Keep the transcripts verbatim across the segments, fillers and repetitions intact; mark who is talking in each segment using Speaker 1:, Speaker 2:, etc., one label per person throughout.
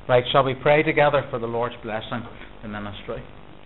Speaker 1: Right, shall we pray together for the Lord's blessing in ministry?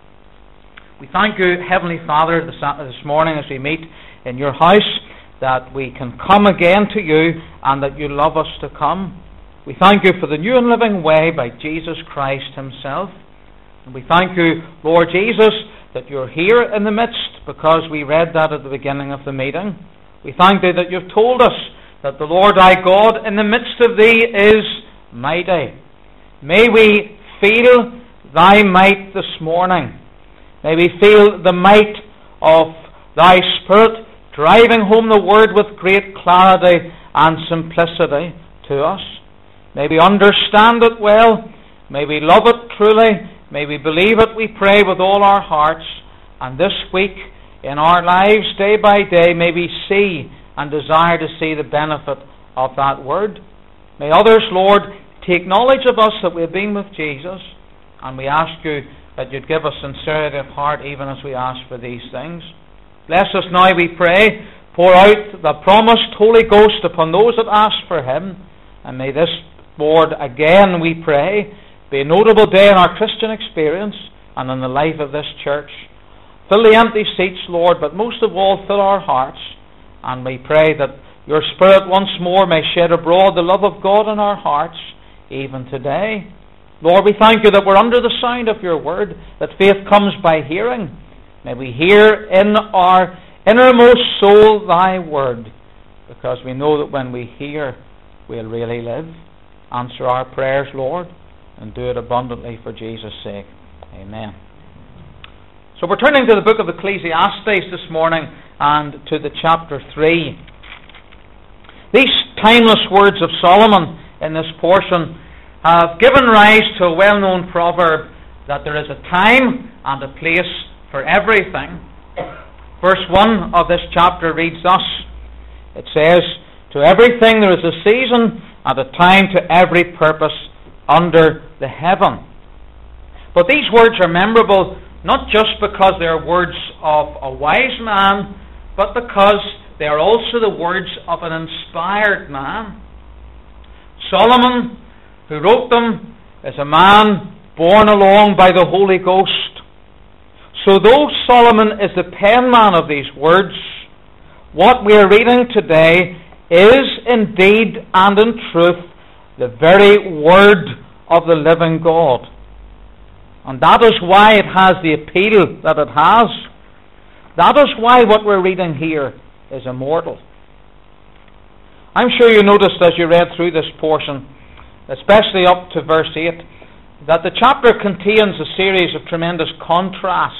Speaker 1: We thank you, Heavenly Father, this, this morning as we meet in your house, that we can come again to you and that you love us to come. We thank you for the new and living way by Jesus Christ himself. And we thank you, Lord Jesus, that you're here in the midst, because we read that at the beginning of the meeting. We thank thee that you've told us that the Lord thy God in the midst of thee is mighty. May we feel thy might this morning. May we feel the might of thy Spirit driving home the word with great clarity and simplicity to us. May we understand it well. May we love it truly. May we believe it, we pray, with all our hearts. And this week, in our lives, day by day, may we see and desire to see the benefit of that word. May others, Lord, take knowledge of us that we have been with Jesus. And we ask you that you'd give us sincerity of heart even as we ask for these things. Bless us now, we pray. Pour out the promised Holy Ghost upon those that ask for him. And may this, Lord, again we pray, be a notable day in our Christian experience and in the life of this church. Fill the empty seats, Lord, but most of all, fill our hearts. And we pray that your Spirit once more may shed abroad the love of God in our hearts, even today. Lord, we thank you that we're under the sound of your word, that faith comes by hearing. May we hear in our innermost soul thy word, because we know that when we hear, we'll really live. Answer our prayers, Lord, and do it abundantly for Jesus' sake. Amen. So we're turning to the book of Ecclesiastes this morning and to the chapter three. These timeless words of Solomon in this portion have given rise to a well-known proverb that there is a time and a place for everything. Verse one of this chapter reads thus. It says, "To everything there is a season and a time to every purpose under the heaven." But these words are memorable not just because they are words of a wise man, but because they are also the words of an inspired man. Solomon, who wrote them, is a man borne along by the Holy Ghost. So though Solomon is the penman of these words, what we are reading today is indeed and in truth the very word of the living God. And that is why it has the appeal that it has. That is why what we're reading here is immortal. I'm sure you noticed as you read through this portion, especially up to verse eight, that the chapter contains a series of tremendous contrasts.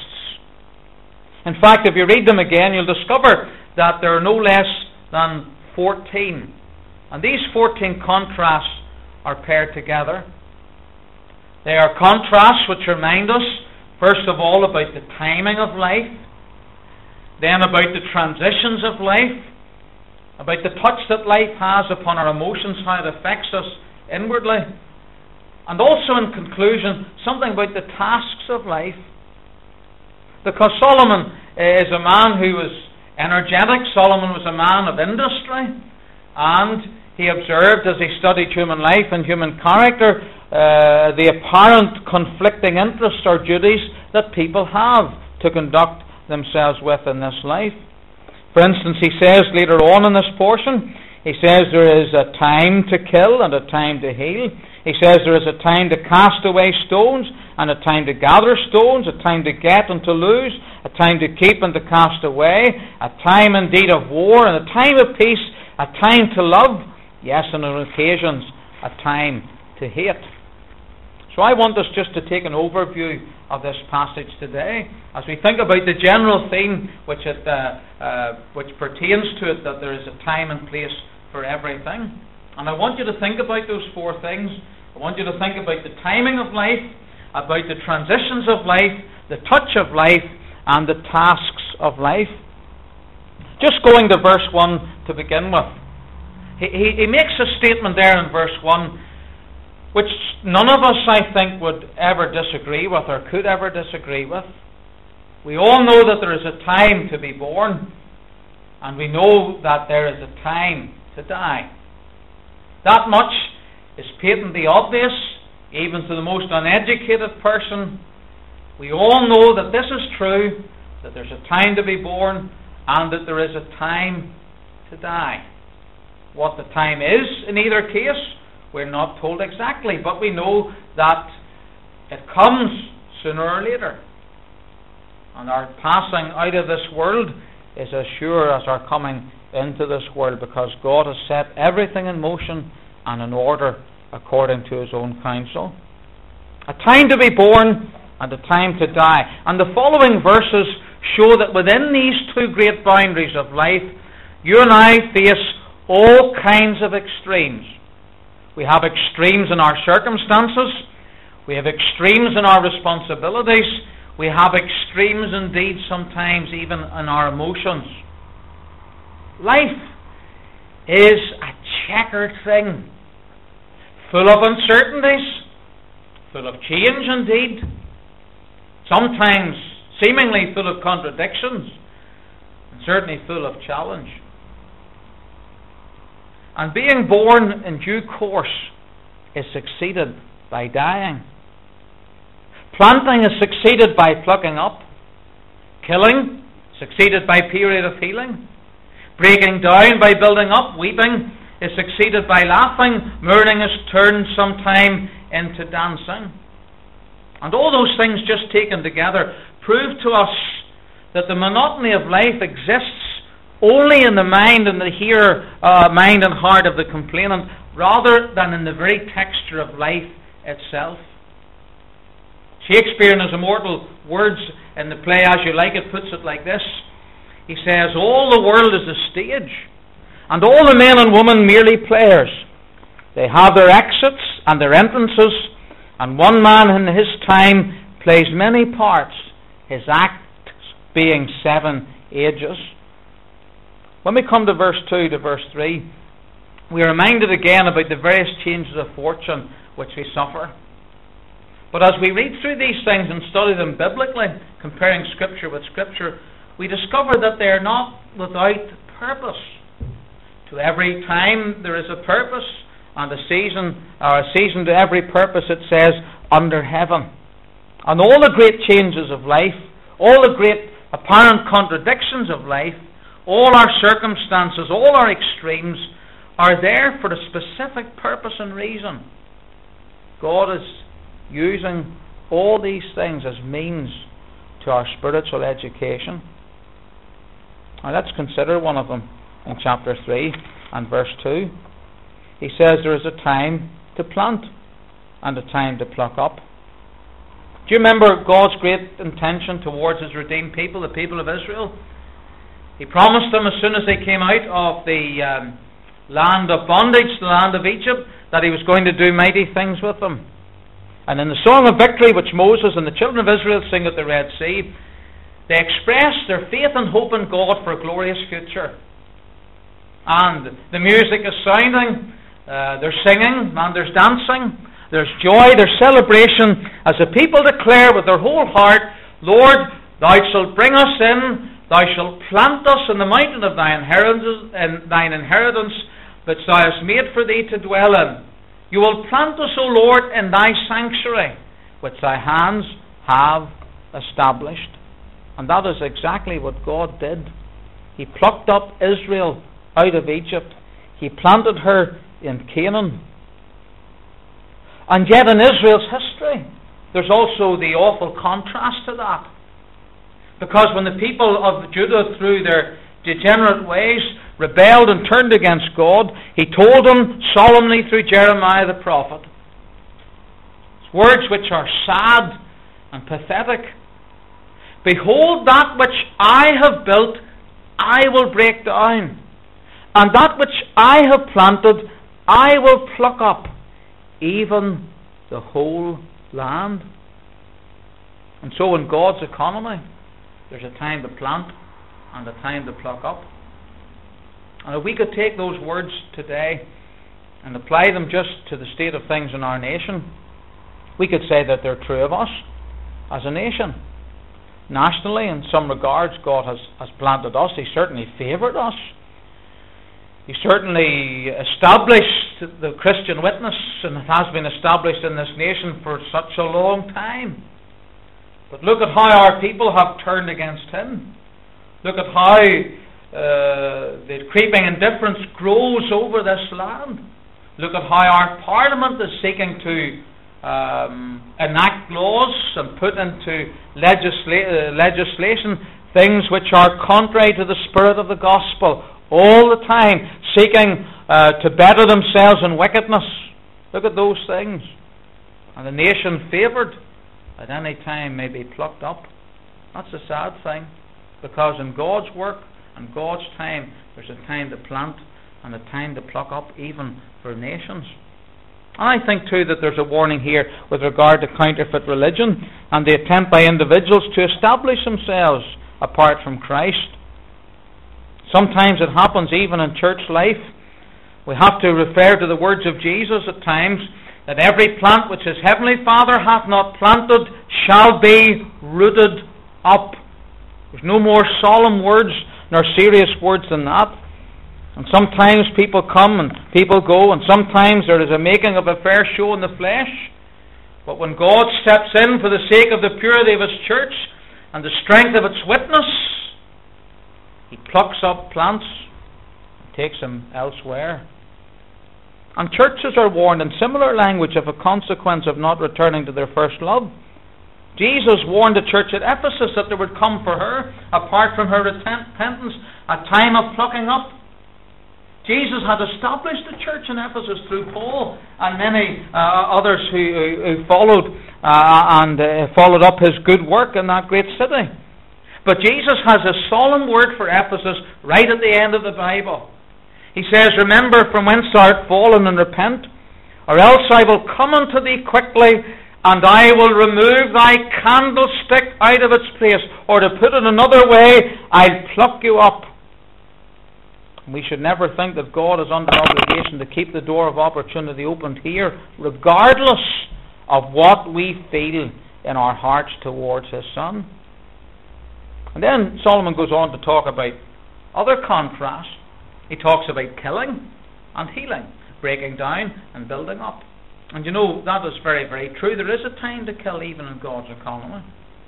Speaker 1: In fact, if you read them again, you'll discover that there are no less than fourteen. And these fourteen contrasts are paired together. They are contrasts which remind us, first of all, about the timing of life, then about the transitions of life, about the touch that life has upon our emotions, how it affects us inwardly, and also, in conclusion, something about the tasks of life. Because Solomon is a man who was energetic. Solomon was a man of industry, and he observed, as he studied human life and human character, uh, the apparent conflicting interests or duties that people have to conduct themselves with in this life. For instance, he says later on in this portion, he says there is a time to kill and a time to heal. He says there is a time to cast away stones and a time to gather stones, a time to get and to lose, a time to keep and to cast away, a time indeed of war and a time of peace, a time to love, yes, and on occasions, a time to hate. So I want us just to take an overview of this passage today as we think about the general theme which it uh, uh, which pertains to it, that there is a time and place for everything. And I want you to think about those four things. I want you to think about the timing of life, about the transitions of life, the touch of life, and the tasks of life. Just going to verse one to begin with. He, he, he makes a statement there in verse one which none of us, I think, would ever disagree with or could ever disagree with. We all know that there is a time to be born, and we know that there is a time to die. That much is patently obvious even to the most uneducated person, we all know that this is true, that there's a time to be born and that there is a time to die. What the time is in either case, we're not told exactly, but we know that it comes sooner or later. And our passing out of this world is as sure as our coming into this world, because God has set everything in motion and in order according to His own counsel. A time to be born and a time to die. And the following verses show that within these two great boundaries of life, you and I face all kinds of extremes. We have extremes in our circumstances. We have extremes in our responsibilities. We have extremes indeed sometimes even in our emotions. Life is a checkered thing, full of uncertainties, full of change indeed, sometimes seemingly full of contradictions, and certainly full of challenge. And being born in due course is succeeded by dying. Planting is succeeded by plucking up. Killing, succeeded by period of healing. Breaking down by building up. Weeping is succeeded by laughing. Mourning is turned sometime into dancing. And all those things just taken together prove to us that the monotony of life exists only in the mind and the here, uh, mind and heart of the complainant, rather than in the very texture of life itself. Shakespeare, in his immortal words in the play As You Like It, puts it like this. He says, all the world is a stage, and all the men and women merely players. They have their exits and their entrances, and one man in his time plays many parts, his acts being seven ages. When we come to verse two to verse three, we are reminded again about the various changes of fortune which we suffer. But as we read through these things and study them biblically, comparing Scripture with Scripture, we discover that they are not without purpose. To every time there is a purpose, and a season, or a season to every purpose, it says, under heaven. And all the great changes of life, all the great apparent contradictions of life, all our circumstances, all our extremes, are there for a specific purpose and reason. God is using all these things as means to our spiritual education. Now let's consider one of them in chapter three and verse two. He says there is a time to plant and a time to pluck up. Do you remember God's great intention towards His redeemed people, the people of Israel? He promised them as soon as they came out of the um, land of bondage, the land of Egypt, that He was going to do mighty things with them. And in the song of victory which Moses and the children of Israel sing at the Red Sea, they express their faith and hope in God for a glorious future. And the music is sounding, uh, there's singing, and there's dancing, there's joy, there's celebration, as the people declare with their whole heart, Lord, Thou shalt bring us in, Thou shalt plant us in the mountain of Thy inheritance, in Thine inheritance, which Thou hast made for Thee to dwell in. You will plant us, O Lord, in Thy sanctuary, which Thy hands have established. And that is exactly what God did. He plucked up Israel out of Egypt. He planted her in Canaan. And yet in Israel's history, there's also the awful contrast to that. Because when the people of Judah, through their degenerate ways, rebelled and turned against God, He told them solemnly through Jeremiah the prophet, words which are sad and pathetic. Behold, that which I have built, I will break down, and that which I have planted, I will pluck up, even the whole land. And so in God's economy, there's a time to plant and a time to pluck up. And if we could take those words today and apply them just to the state of things in our nation, we could say that they're true of us as a nation. Nationally, in some regards, God has, has planted us. He certainly favoured us. He certainly established the Christian witness, and it has been established in this nation for such a long time. But look at how our people have turned against him. Look at how uh, the creeping indifference grows over this land. Look at how our Parliament is seeking to um, enact laws and put into legisla- uh, legislation things which are contrary to the spirit of the gospel, all the time seeking uh, to better themselves in wickedness. Look at those things. And the nation favoured at any time may be plucked up. That's a sad thing, because in God's work and God's time, there's a time to plant and a time to pluck up, even for nations. And I think too that there's a warning here with regard to counterfeit religion and the attempt by individuals to establish themselves apart from Christ. Sometimes it happens even in church life. We have to refer to the words of Jesus at times, that every plant which his heavenly Father hath not planted shall be rooted up. There's no more solemn words nor serious words than that. And sometimes people come and people go, and sometimes there is a making of a fair show in the flesh. But when God steps in for the sake of the purity of his church and the strength of its witness, he plucks up plants and takes them elsewhere. And churches are warned in similar language of a consequence of not returning to their first love. Jesus warned the church at Ephesus that there would come for her, apart from her repentance, a time of plucking up. Jesus had established the church in Ephesus through Paul and many uh, others who, who followed uh, and uh, followed up his good work in that great city. But Jesus has a solemn word for Ephesus right at the end of the Bible. He says, "Remember from whence thou art fallen, and repent, or else I will come unto thee quickly, and I will remove thy candlestick out of its place." Or to put it another way, I'll pluck you up. We should never think that God is under obligation to keep the door of opportunity opened here, regardless of what we feel in our hearts towards his Son. And then Solomon goes on to talk about other contrasts. He talks about killing and healing, breaking down and building up. And you know, that is very, very true. There is a time to kill even in God's economy.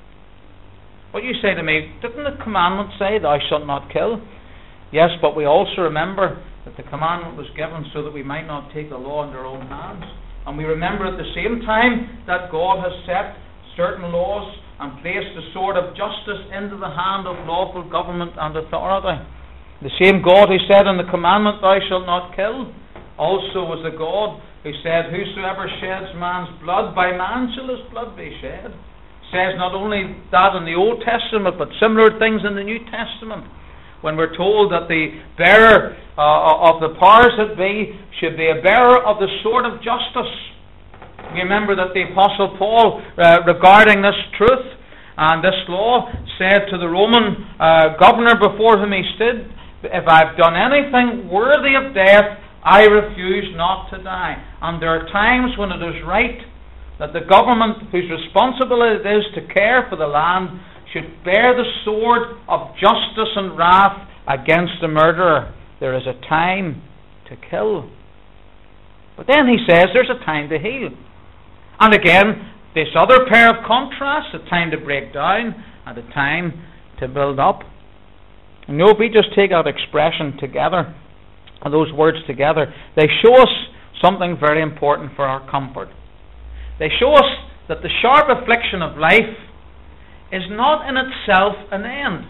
Speaker 1: What you say to me, didn't the commandment say, "Thou shalt not kill"? Yes, but we also remember that the commandment was given so that we might not take the law in our own hands. And we remember at the same time that God has set certain laws and placed the sword of justice into the hand of lawful government and authority. The same God who said in the commandment, "Thou shalt not kill," also was the God who said, "Whosoever sheds man's blood, by man shall his blood be shed." Says not only that in the Old Testament, but similar things in the New Testament, when we're told that the bearer uh, of the powers that be should be a bearer of the sword of justice. Remember that the Apostle Paul, uh, regarding this truth and this law, said to the Roman uh, governor before whom he stood, "If I've done anything worthy of death, I refuse not to die." And there are times when it is right that the government, whose responsibility it is to care for the land, should bear the sword of justice and wrath against the murderer. There is a time to kill. But then he says there's a time to heal. And again, this other pair of contrasts, a time to break down and a time to build up. And you know, if we just take that expression together, and those words together, they show us something very important for our comfort. They show us that the sharp affliction of life is not in itself an end.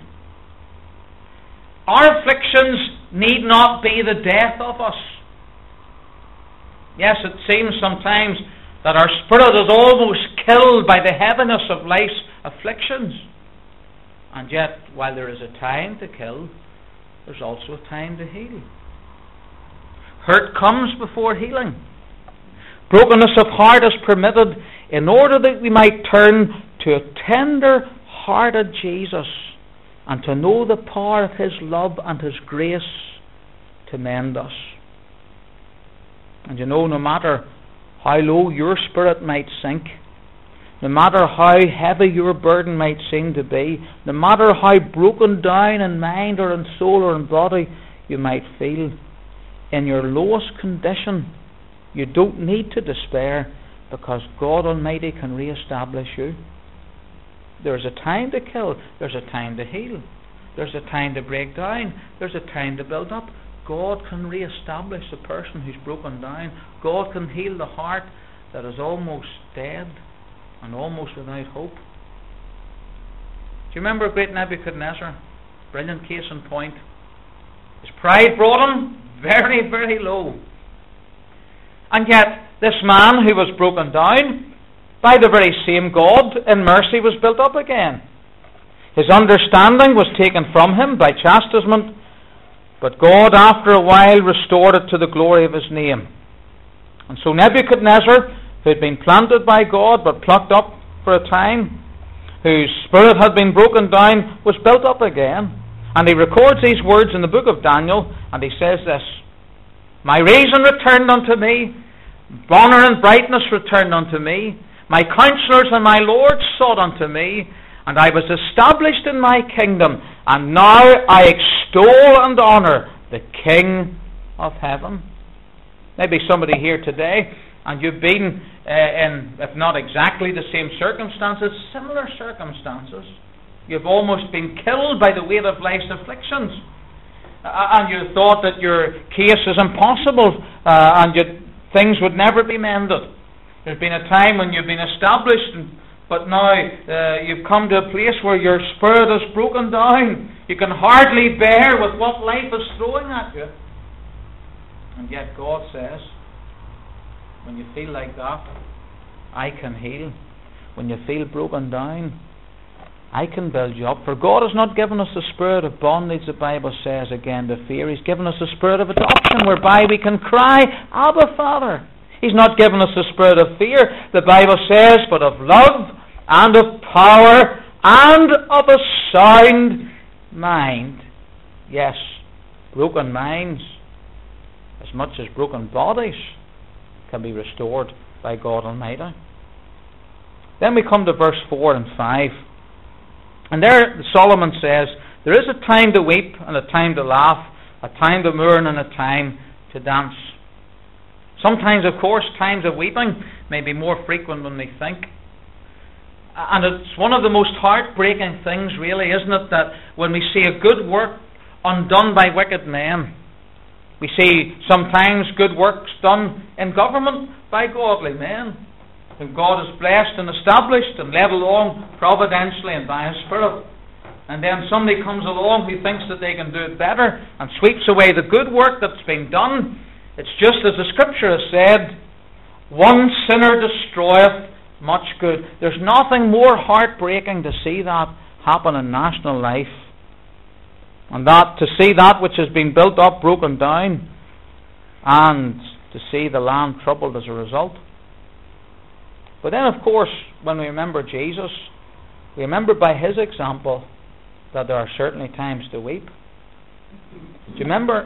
Speaker 1: Our afflictions need not be the death of us. Yes, it seems sometimes that our spirit is almost killed by the heaviness of life's afflictions. And yet, while there is a time to kill, there's also a time to heal. Hurt comes before healing. Brokenness of heart is permitted in order that we might turn to a tender-hearted Jesus and to know the power of his love and his grace to mend us. And you know, no matter how low your spirit might sink, no matter how heavy your burden might seem to be, no matter how broken down in mind or in soul or in body you might feel, in your lowest condition, you don't need to despair, because God Almighty can re-establish you. There's a time to kill. There's a time to heal. There's a time to break down. There's a time to build up. God can re-establish the person who's broken down. God can heal the heart that is almost dead and almost without hope. Do you remember great Nebuchadnezzar? Brilliant case in point. His pride brought him very, very low. And yet, this man who was broken down, by the very same God in mercy, was built up again. His understanding was taken from him by chastisement, but God, after a while, restored it to the glory of his name. And so Nebuchadnezzar, who had been planted by God but plucked up for a time, whose spirit had been broken down, was built up again. And he records these words in the book of Daniel, and he says this: "My reason returned unto me, honour and brightness returned unto me. My counselors and my lords sought unto me, and I was established in my kingdom. And now I extol and honour the King of heaven." Maybe somebody here today, and you've been uh, in, if not exactly the same circumstances, similar circumstances. You've almost been killed by the weight of life's afflictions. Uh, and you thought that your case is impossible, uh, and you, things would never be mended. There's been a time when you've been established, and, but now uh, you've come to a place where your spirit is broken down. You can hardly bear with what life is throwing at you. And yet God says, when you feel like that, I can heal. When you feel broken down, I can build you up. For God has not given us the spirit of bondage, the Bible says again, to fear. He's given us the spirit of adoption, whereby we can cry, Abba, Father. He's not given us the spirit of fear, the Bible says, but of love and of power and of a sound mind. Yes, broken minds, as much as broken bodies, can be restored by God Almighty. Then we come to verse four and five. And there Solomon says, there is a time to weep and a time to laugh, a time to mourn and a time to dance. Sometimes, of course, times of weeping may be more frequent than we think. And it's one of the most heartbreaking things, really, isn't it, that when we see a good work undone by wicked men. We see sometimes good works done in government by godly men, whom God has blessed and established and led along providentially and by His Spirit. And then somebody comes along who thinks that they can do it better and sweeps away the good work that's been done. It's just as the Scripture has said, one sinner destroyeth much good. There's nothing more heartbreaking to see that happen in national life, and that to see that which has been built up broken down, and to see the land troubled as a result. But then, of course, when we remember Jesus, we remember by His example that there are certainly times to weep. Do you remember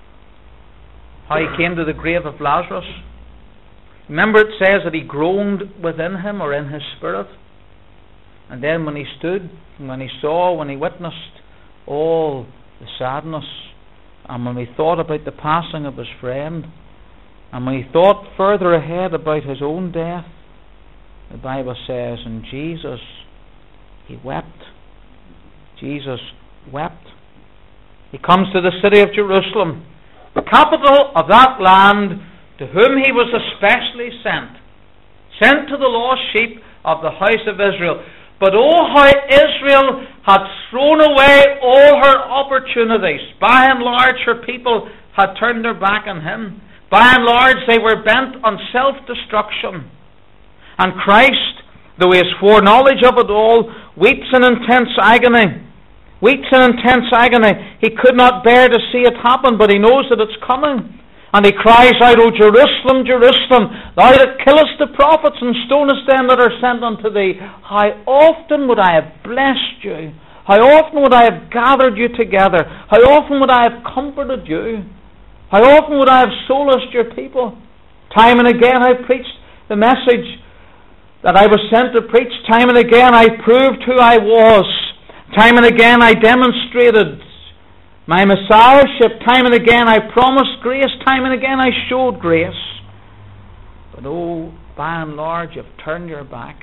Speaker 1: how He came to the grave of Lazarus? Remember it says that He groaned within him, or in his spirit. And then when He stood, and when He saw, when He witnessed all the sadness, and when we thought about the passing of His friend, and when He thought further ahead about His own death, the Bible says, and Jesus, He wept. Jesus wept. He comes to the city of Jerusalem, the capital of that land, to whom He was especially sent, sent to the lost sheep of the house of Israel. But oh, how Israel had thrown away all her opportunities. By and large, her people had turned their back on Him. By and large, they were bent on self-destruction. And Christ, though He has foreknowledge of it all, weeps in intense agony. Weeps in intense agony. He could not bear to see it happen, but He knows that it's coming. And He cries out, O Jerusalem, Jerusalem, thou that killest the prophets and stonest them that are sent unto thee, how often would I have blessed you? How often would I have gathered you together? How often would I have comforted you? How often would I have solaced your people? Time and again I preached the message that I was sent to preach. Time and again I proved who I was. Time and again I demonstrated My Messiahship, time and again I promised grace, time and again I showed grace. But oh, by and large, you've turned your back.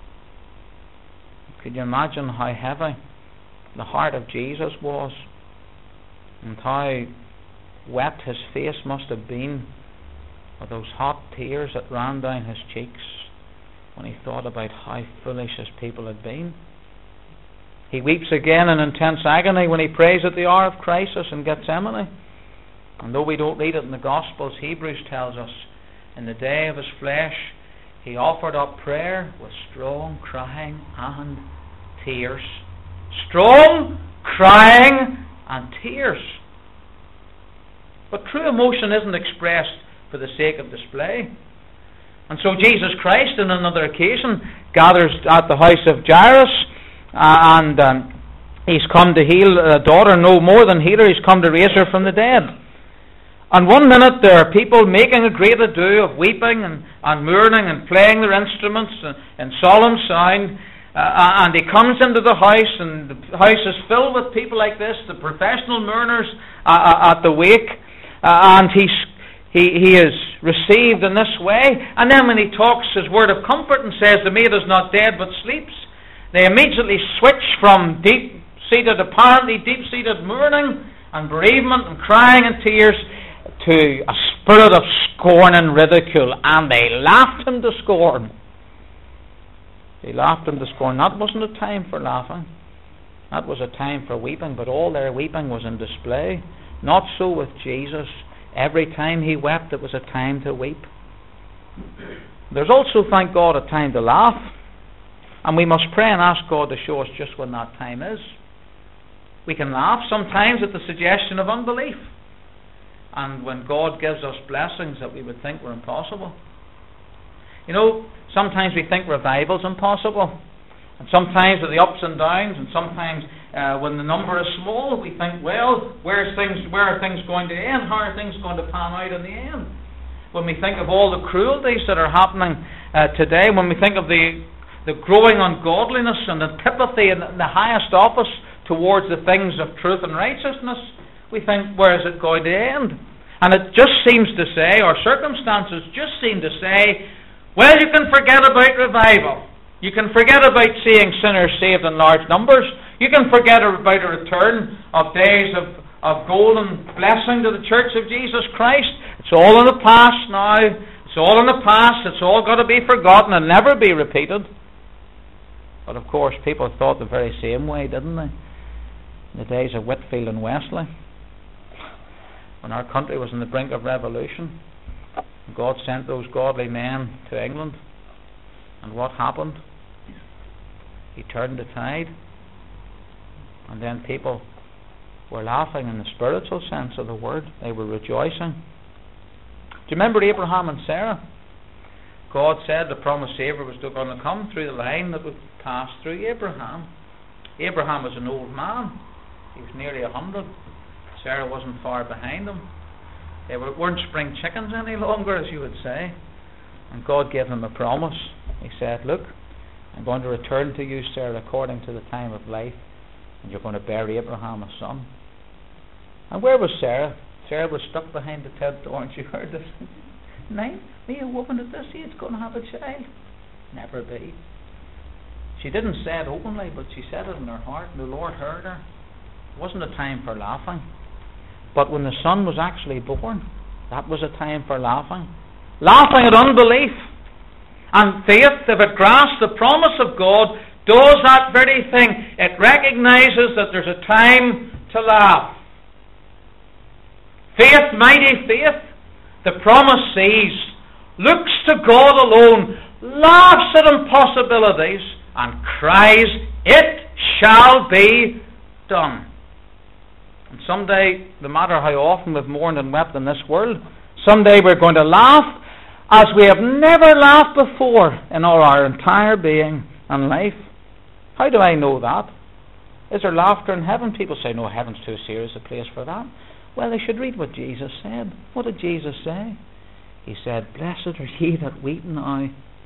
Speaker 1: Could you imagine how heavy the heart of Jesus was, and how wet his face must have been with those hot tears that ran down his cheeks when he thought about how foolish his people had been? He weeps again in intense agony when he prays at the hour of crisis in Gethsemane. And though we don't read it in the Gospels, Hebrews tells us in the day of his flesh he offered up prayer with strong crying and tears. Strong crying and tears. But true emotion isn't expressed for the sake of display. And so Jesus Christ, on another occasion, gathers at the house of Jairus, uh, and um, he's come to heal a daughter, no more than healer, he's come to raise her from the dead. And one minute there are people making a great ado of weeping and, and mourning and playing their instruments in solemn sound. Uh, and he comes into the house, and the house is filled with people like this, the professional mourners uh, at the wake. Uh, and he's, he, he is received in this way. And then when he talks his word of comfort and says, the maid is not dead but sleeps, they immediately switch from deep-seated, apparently deep-seated mourning and bereavement and crying and tears to a spirit of scorn and ridicule, and they laughed him to scorn. They laughed him to scorn. That wasn't a time for laughing. That was a time for weeping, but all their weeping was in display. Not so with Jesus. Every time he wept, it was a time to weep. There's also, thank God, a time to laugh. And we must pray and ask God to show us just when that time is. We can laugh sometimes at the suggestion of unbelief, and when God gives us blessings that we would think were impossible. You know, sometimes we think revival's impossible, and sometimes with the ups and downs, and sometimes uh, when the number is small, we think, well, where's things, where are things going to end? How are things going to pan out in the end? When we think of all the cruelties that are happening uh, today, when we think of the the growing ungodliness and antipathy in the highest office towards the things of truth and righteousness, we think, where is it going to end? And it just seems to say, or circumstances just seem to say, well, you can forget about revival. You can forget about seeing sinners saved in large numbers. You can forget about a return of days of, of golden blessing to the Church of Jesus Christ. It's all in the past now. It's all in the past. It's all got to be forgotten and never be repeated. But of course, people thought the very same way, didn't they? In the days of Whitefield and Wesley, when our country was on the brink of revolution, God sent those godly men to England, and what happened? He turned the tide, and then people were laughing in the spiritual sense of the word. They were rejoicing. Do you remember Abraham and Sarah? God said the promised Saviour was going to come through the line that would pass through Abraham. Abraham was an old man. He was nearly a hundred. Sarah wasn't far behind him. They were, weren't spring chickens any longer, as you would say. And God gave him a promise. He said, look, I'm going to return to you, Sarah, according to the time of life, and you're going to bear Abraham a son. And where was Sarah? Sarah was stuck behind the tent door, and she heard this. Nine, me, a woman at this age, going to have a child? Never be. She didn't say it openly, but she said it in her heart, and the Lord heard her. It wasn't a time for laughing. But when the son was actually born, that was a time for laughing. Laughing at unbelief. And faith, if it grasps the promise of God, does that very thing. It recognizes that there's a time to laugh. Faith, mighty faith, the promise sees, looks to God alone, laughs at impossibilities, and cries, it shall be done. And someday, no matter how often we've mourned and wept in this world, someday we're going to laugh as we have never laughed before in all our entire being and life. How do I know that? Is there laughter in heaven? People say, no, heaven's too serious a place for that. Well, they should read what Jesus said. What did Jesus say? He said, blessed are ye that weep now,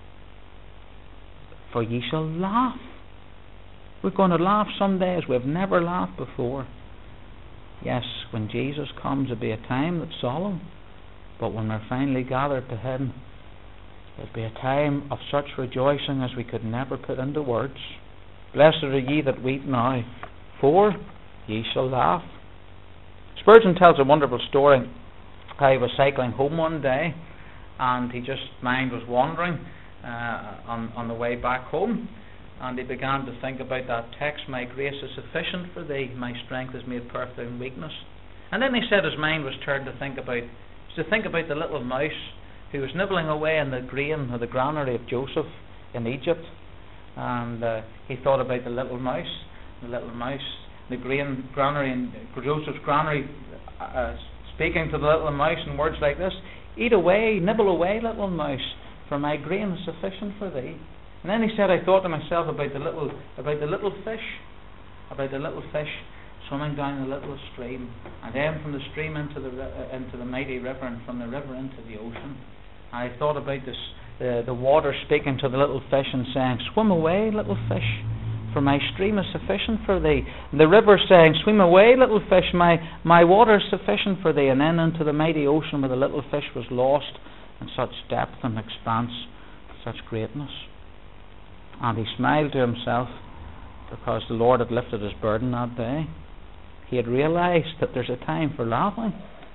Speaker 1: for ye shall laugh. We're going to laugh some days we've never laughed before. Yes, when Jesus comes, it'll be a time that's solemn. But when we're finally gathered to Him, it'll be a time of such rejoicing as we could never put into words. Blessed are ye that weep now, for ye shall laugh. Spurgeon tells a wonderful story. How he was cycling home one day, and he just mind was wandering uh, on on the way back home, and he began to think about that text, "My grace is sufficient for thee, my strength is made perfect in weakness." And then he said his mind was turned to think about to think about the little mouse who was nibbling away in the grain or the granary of Joseph in Egypt, and uh, he thought about the little mouse, the little mouse, the grain granary in Joseph's granary. Uh, Speaking to the little mouse in words like this, "Eat away, nibble away, little mouse, for my grain is sufficient for thee." And then he said, I thought to myself about the little, about the little fish, about the little fish swimming down the little stream, and then from the stream into the uh, into the mighty river, and from the river into the ocean. And I thought about this, uh, the water speaking to the little fish and saying, "Swim away, little fish, for my stream is sufficient for thee." And the river saying, "Swim away, little fish, my, my water is sufficient for thee." And then into the mighty ocean where the little fish was lost in such depth and expanse, such greatness. And he smiled to himself because the Lord had lifted his burden that day. He had realized that there's a time for laughing.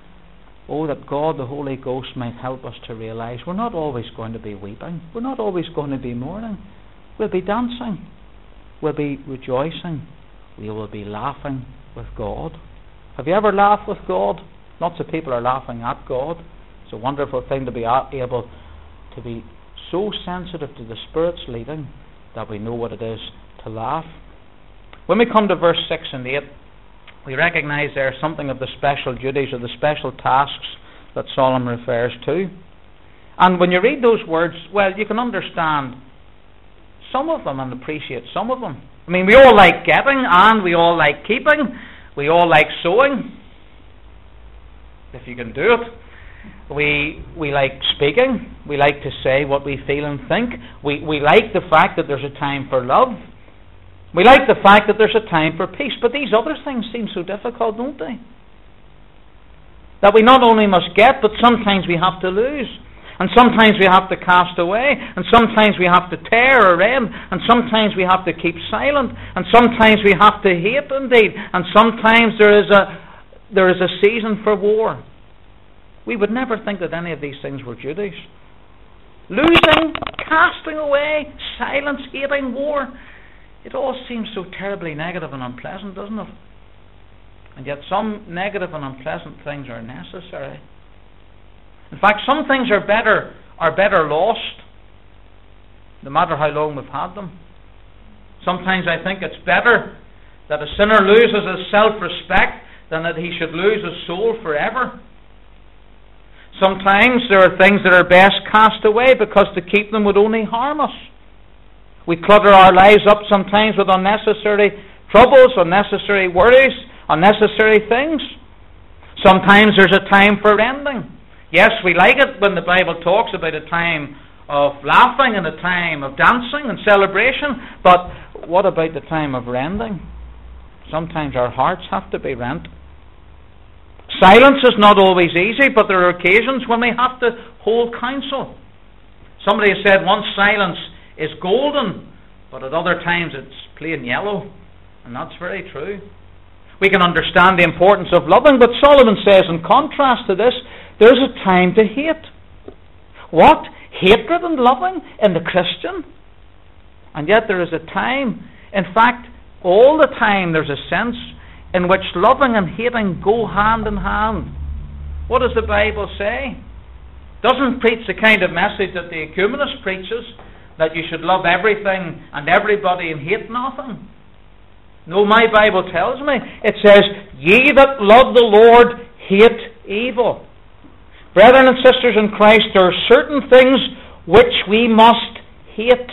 Speaker 1: Oh, that God, the Holy Ghost, might help us to realize we're not always going to be weeping. We're not always going to be mourning. We'll be dancing. We'll be rejoicing. We will be laughing with God. Have you ever laughed with God? Lots of people are laughing at God. It's a wonderful thing to be able to be so sensitive to the Spirit's leading that we know what it is to laugh. When we come to verse six and eight, we recognize there something of the special duties or the special tasks that Solomon refers to. And when you read those words, well, you can understand some of them and appreciate some of them. I mean, we all like getting and we all like keeping. We all like sowing, if you can do it. We we like speaking. We like to say what we feel and think. We we like the fact that there's a time for love. We like the fact that there's a time for peace. But these other things seem so difficult, don't they? That we not only must get, but sometimes we have to lose. And sometimes we have to cast away, and sometimes we have to tear or rend, and sometimes we have to keep silent, and sometimes we have to hate indeed, and sometimes there is a there is a season for war. We would never think that any of these things were duties. Losing, casting away, silence, hating, war, it all seems so terribly negative and unpleasant, doesn't it? And yet some negative and unpleasant things are necessary. In fact, some things are better are better lost, no matter how long we've had them. Sometimes I think it's better that a sinner loses his self-respect than that he should lose his soul forever. Sometimes there are things that are best cast away because to keep them would only harm us. We clutter our lives up sometimes with unnecessary troubles, unnecessary worries, unnecessary things. Sometimes there's a time for rending. Yes, we like it when the Bible talks about a time of laughing and a time of dancing and celebration, but what about the time of rending? Sometimes our hearts have to be rent. Silence is not always easy, but there are occasions when we have to hold counsel. Somebody has said once silence is golden, but at other times it's plain yellow, and that's very true. We can understand the importance of loving, but Solomon says in contrast to this, there's a time to hate. What? Hatred and loving in the Christian? And yet there is a time, in fact, all the time there's a sense in which loving and hating go hand in hand. What does the Bible say? It doesn't preach the kind of message that the ecumenist preaches, that you should love everything and everybody and hate nothing. No, my Bible tells me, it says, ye that love the Lord hate evil. Brethren and sisters in Christ, there are certain things which we must hate.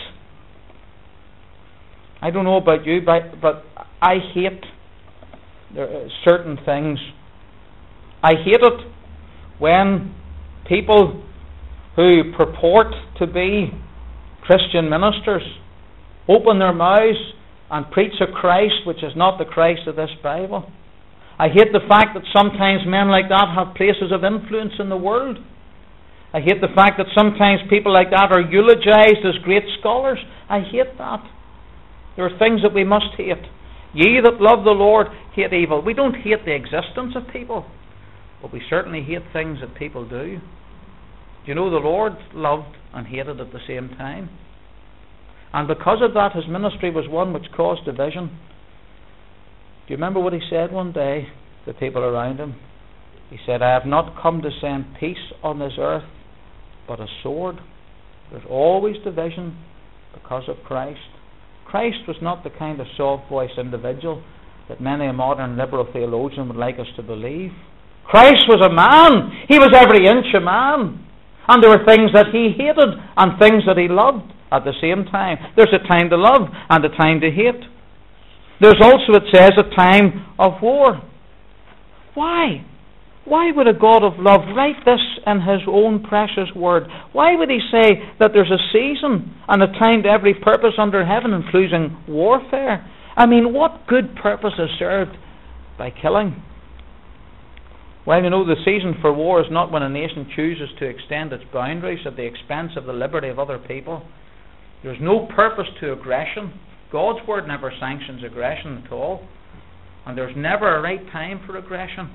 Speaker 1: I don't know about you, but, but I hate there are certain things. I hate it when people who purport to be Christian ministers open their mouths and preach a Christ which is not the Christ of this Bible. I hate the fact that sometimes men like that have places of influence in the world. I hate the fact that sometimes people like that are eulogized as great scholars. I hate that. There are things that we must hate. Ye that love the Lord hate evil. We don't hate the existence of people, but we certainly hate things that people do. Do you know the Lord loved and hated at the same time? And because of that, his ministry was one which caused division. Do you remember what he said one day to people around him? He said, I have not come to send peace on this earth, but a sword. There's always division because of Christ. Christ was not the kind of soft-voiced individual that many a modern liberal theologian would like us to believe. Christ was a man. He was every inch a man. And there were things that he hated and things that he loved at the same time. There's a time to love and a time to hate. There's also, it says, a time of war. Why? Why would a God of love write this in his own precious word? Why would he say that there's a season and a time to every purpose under heaven, including warfare? I mean, what good purpose is served by killing? Well, you know, the season for war is not when a nation chooses to extend its boundaries at the expense of the liberty of other people. There's no purpose to aggression. God's word never sanctions aggression at all. And there's never a right time for aggression.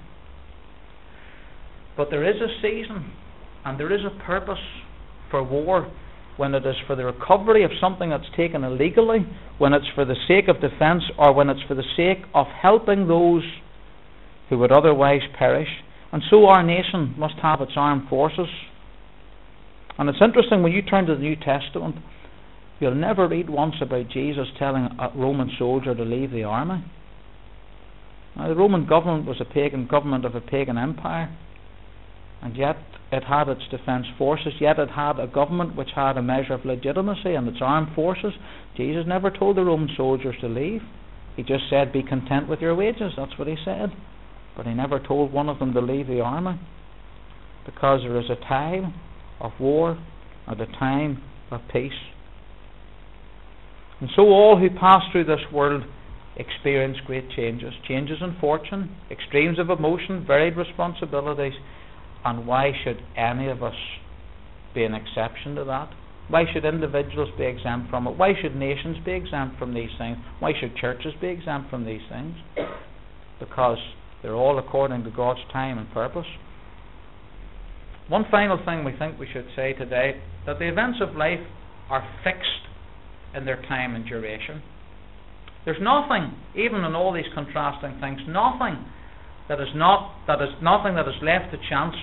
Speaker 1: But there is a season and there is a purpose for war, when it is for the recovery of something that's taken illegally, when it's for the sake of defense, or when it's for the sake of helping those who would otherwise perish. And so our nation must have its armed forces. And it's interesting, when you turn to the New Testament, you'll never read once about Jesus telling a Roman soldier to leave the army. Now, the Roman government was a pagan government of a pagan empire, and yet it had its defence forces, yet it had a government which had a measure of legitimacy and its armed forces. Jesus never told the Roman soldiers to leave. He just said, be content with your wages. That's what he said. But he never told one of them to leave the army, because there is a time of war and a time of peace. And so all who pass through this world experience great changes. Changes in fortune, extremes of emotion, varied responsibilities. And why should any of us be an exception to that? Why should individuals be exempt from it? Why should nations be exempt from these things? Why should churches be exempt from these things? Because they're all according to God's time and purpose. One final thing we think we should say today, that the events of life are fixed in their time and duration. There's nothing, even in all these contrasting things, nothing that is not that is nothing that is left to chance.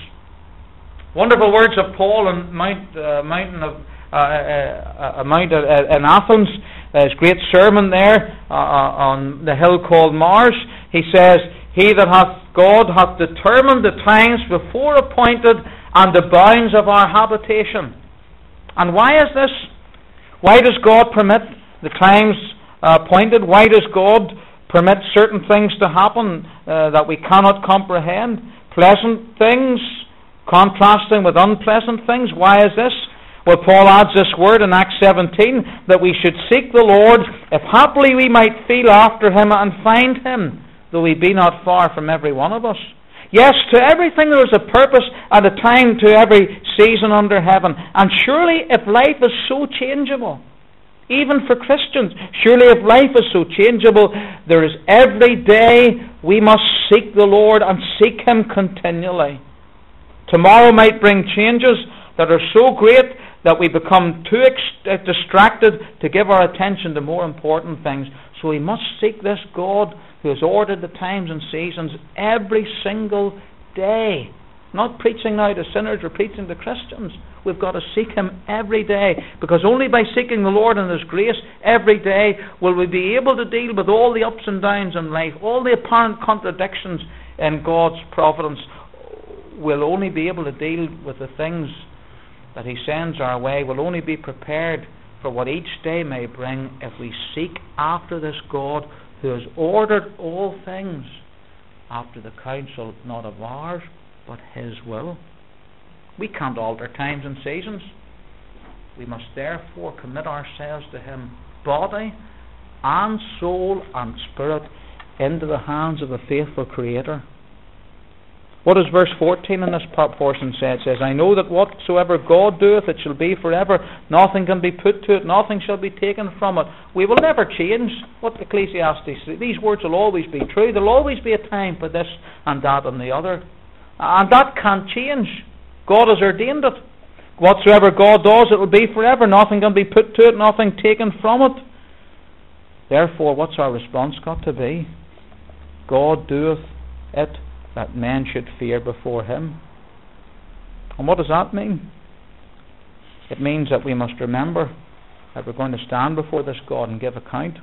Speaker 1: Wonderful words of Paul on Mount uh, Mountain of uh, uh, uh, Mount uh, in Athens. Uh, his great sermon there uh, on the hill called Mars. He says, "He that hath God hath determined the times before appointed, and the bounds of our habitation." And why is this? Why does God permit the times uh, appointed? Why does God permit certain things to happen uh, that we cannot comprehend? Pleasant things contrasting with unpleasant things. Why is this? Well, Paul adds this word in Acts seventeen, that we should seek the Lord, if haply we might feel after him and find him, though he be not far from every one of us. Yes, to everything there is a purpose and a time to every season under heaven. And surely if life is so changeable, even for Christians, surely if life is so changeable, there is every day we must seek the Lord and seek him continually. Tomorrow might bring changes that are so great that we become too ex- distracted to give our attention to more important things. So we must seek this God who has ordered the times and seasons every single day. Not preaching now to sinners or preaching to Christians. We've got to seek him every day, because only by seeking the Lord and his grace every day will we be able to deal with all the ups and downs in life, all the apparent contradictions in God's providence. We'll only be able to deal with the things that he sends our way. We'll only be prepared for what each day may bring if we seek after this God who has ordered all things after the counsel not of ours but his will. We can't alter times and seasons. We must therefore commit ourselves to him, body and soul and spirit, into the hands of a faithful Creator. What does verse fourteen in this portion say? It says, I know that whatsoever God doeth, it shall be forever. Nothing can be put to it. Nothing shall be taken from it. We will never change what Ecclesiastes says. These words will always be true. There will always be a time for this and that and the other. And that can't change. God has ordained it. Whatsoever God does, it will be forever. Nothing can be put to it. Nothing taken from it. Therefore, what's our response got to be? God doeth it, that men should fear before Him. And what does that mean? It means that we must remember that we're going to stand before this God and give account.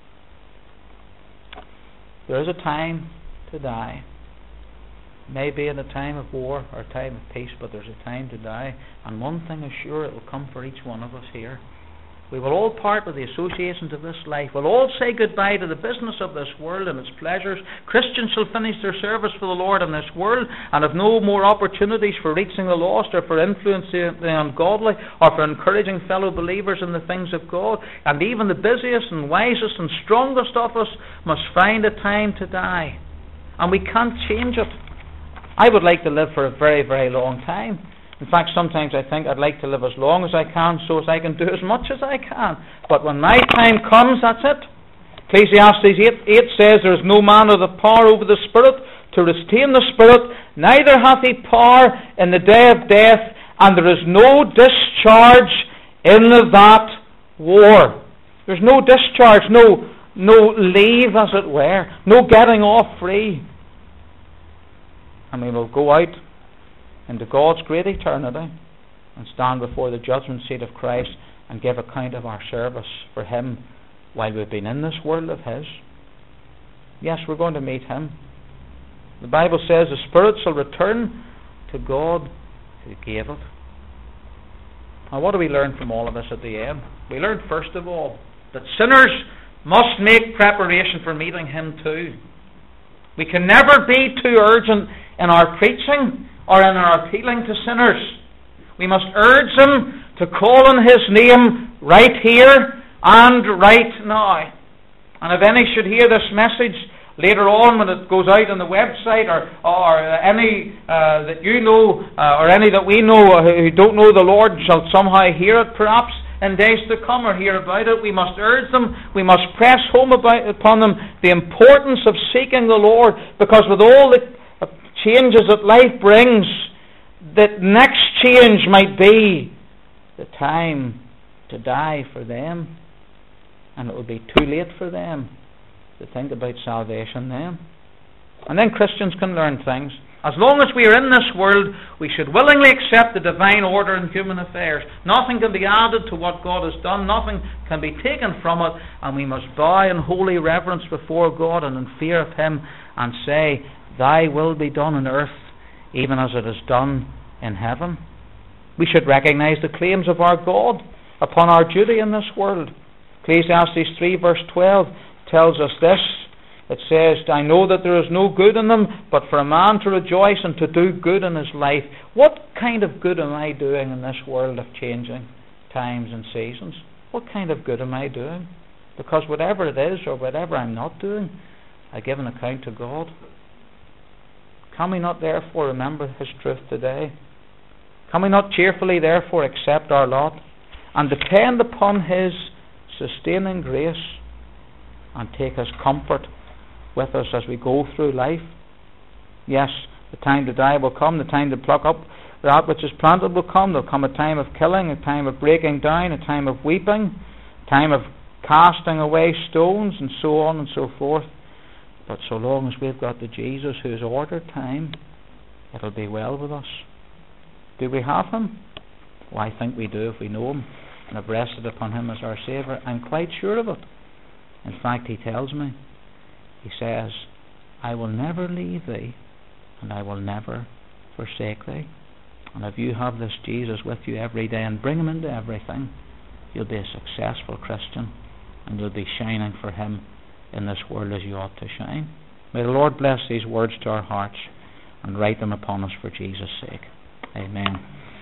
Speaker 1: There is a time to die. Maybe in a time of war or a time of peace, but there's a time to die. And one thing is sure, it will come for each one of us here. We will all part with the associations of this life. We'll all say goodbye to the business of this world and its pleasures. Christians shall finish their service for the Lord in this world and have no more opportunities for reaching the lost or for influencing the ungodly or for encouraging fellow believers in the things of God. And even the busiest and wisest and strongest of us must find a time to die. And we can't change it. I would like to live for a very, very long time. In fact, sometimes I think I'd like to live as long as I can so as I can do as much as I can. But when my time comes, that's it. Ecclesiastes eight, eight says, there is no man of the power over the Spirit to retain the Spirit, neither hath he power in the day of death, and there is no discharge in that war. There's no discharge, no, no leave, as it were, no getting off free. And we will go out into God's great eternity and stand before the judgment seat of Christ and give account of our service for Him while we've been in this world of His. Yes, we're going to meet Him. The Bible says the Spirit shall return to God who gave it. Now, what do we learn from all of this at the end? We learn, first of all, that sinners must make preparation for meeting Him too. We can never be too urgent in our preaching or in our appealing to sinners. We must urge them to call on His name right here and right now. And if any should hear this message later on when it goes out on the website, or, or any uh, that you know, uh, or any that we know who don't know the Lord shall somehow hear it perhaps in days to come or hear about it, we must urge them, we must press home about, upon them the importance of seeking the Lord, because with all the changes that life brings, that next change might be the time to die for them, and it will be too late for them to think about salvation then. And then Christians can learn things. As long as we are in this world, we should willingly accept the divine order in human affairs. Nothing can be added to what God has done, nothing can be taken from it, and we must bow in holy reverence before God and in fear of Him and say, Thy will be done on earth, even as it is done in heaven. We should recognize the claims of our God upon our duty in this world. Ecclesiastes three verse twelve tells us this. It says, I know that there is no good in them, but for a man to rejoice and to do good in his life. What kind of good am I doing in this world of changing times and seasons? What kind of good am I doing? Because whatever it is or whatever I'm not doing, I give an account to God. Can we not therefore remember His truth today? Can we not cheerfully therefore accept our lot and depend upon His sustaining grace and take His comfort with us as we go through life? Yes, the time to die will come, the time to pluck up that which is planted will come. There will come a time of killing, a time of breaking down, a time of weeping, a time of casting away stones, and so on and so forth. But so long as we've got the Jesus who has ordered time, it'll be well with us. Do we have Him? Well, I think we do if we know Him and have rested upon Him as our Saviour. I'm quite sure of it. In fact, He tells me, He says, I will never leave thee and I will never forsake thee. And if you have this Jesus with you every day and bring Him into everything, you'll be a successful Christian and you'll be shining for Him in this world as you ought to shine. May the Lord bless these words to our hearts and write them upon us for Jesus' sake. Amen.